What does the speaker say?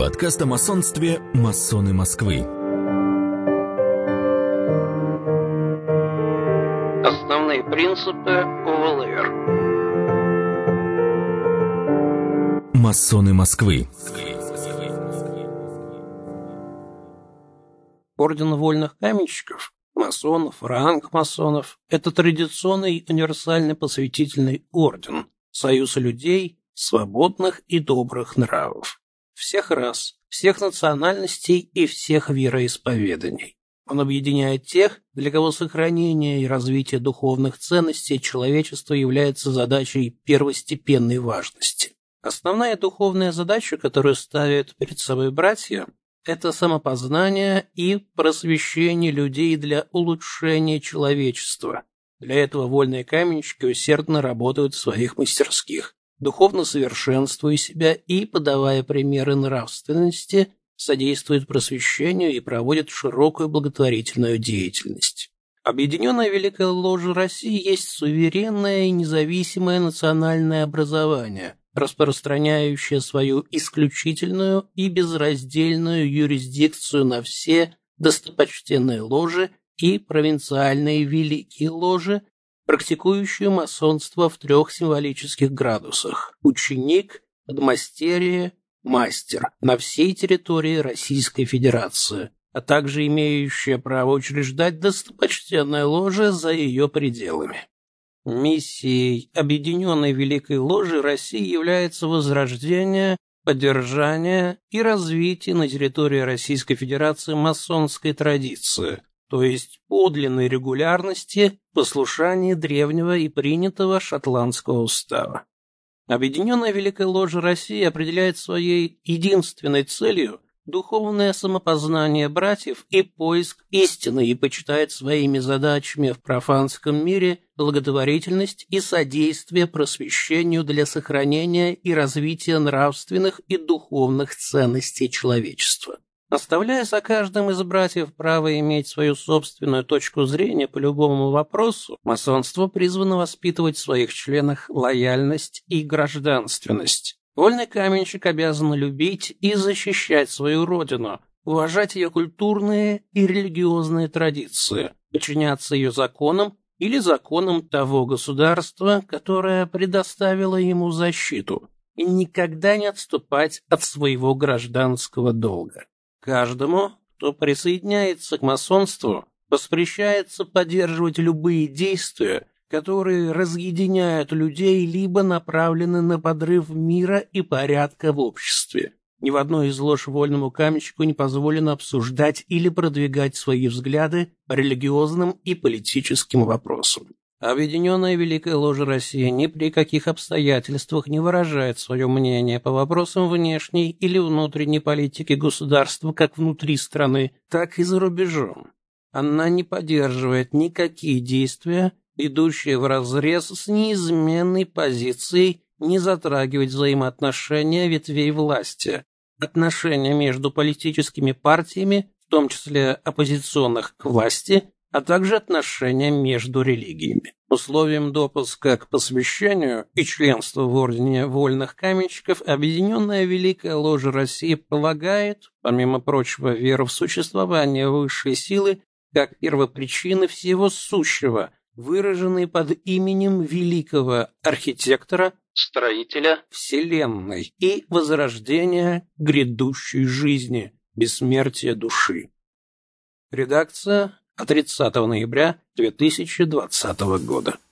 Подкаст о масонстве «Масоны Москвы». Основные принципы ОВЛР. Масоны Москвы. Орден вольных каменщиков, масонов, ранг масонов – это традиционный универсальный посвятительный орден, союз людей, свободных и добрых нравов. Всех рас, всех национальностей и всех вероисповеданий. Он объединяет тех, для кого сохранение и развитие духовных ценностей человечества является задачей первостепенной важности. Основная духовная задача, которую ставят перед собой братья, это самопознание и просвещение людей для улучшения человечества. Для этого вольные каменщики усердно работают в своих мастерских, духовно совершенствуя себя и, подавая примеры нравственности, содействуют просвещению и проводят широкую благотворительную деятельность. Объединенная Великая Ложа России есть суверенное и независимое национальное образование, распространяющее свою исключительную и безраздельную юрисдикцию на все достопочтенные ложи и провинциальные великие ложи, практикующую масонство в 3 символических градусах – ученик, подмастерье, мастер на всей территории Российской Федерации, а также имеющая право учреждать достопочтенная ложа за ее пределами. Миссией Объединенной Великой Ложи России является возрождение, поддержание и развитие на территории Российской Федерации масонской традиции, то есть подлинной регулярности, послушания древнего и принятого шотландского устава. Объединенная Великая Ложа России определяет своей единственной целью духовное самопознание братьев и поиск истины и почитает своими задачами в профанском мире благотворительность и содействие просвещению для сохранения и развития нравственных и духовных ценностей человечества. Оставляя за каждым из братьев право иметь свою собственную точку зрения по любому вопросу, масонство призвано воспитывать в своих членах лояльность и гражданственность. Вольный каменщик обязан любить и защищать свою родину, уважать ее культурные и религиозные традиции, подчиняться ее законам или законам того государства, которое предоставило ему защиту, и никогда не отступать от своего гражданского долга. Каждому, кто присоединяется к масонству, воспрещается поддерживать любые действия, которые разъединяют людей либо направлены на подрыв мира и порядка в обществе. Ни в одной из лож вольному каменщику не позволено обсуждать или продвигать свои взгляды по религиозным и политическим вопросам. Объединенная Великая Ложа России ни при каких обстоятельствах не выражает свое мнение по вопросам внешней или внутренней политики государства как внутри страны, так и за рубежом. Она не поддерживает никакие действия, идущие вразрез с неизменной позицией не затрагивать взаимоотношения ветвей власти, отношения между политическими партиями, в том числе оппозиционных к власти, а также отношения между религиями. Условием допуска к посвящению и членства в Ордене вольных каменщиков Объединенная Великая Ложа России полагает, помимо прочего, веру в существование высшей силы как первопричины всего сущего, выраженной под именем великого архитектора, строителя Вселенной и возрождения грядущей жизни, бессмертия души. Редакция от 30 ноября 2020 года.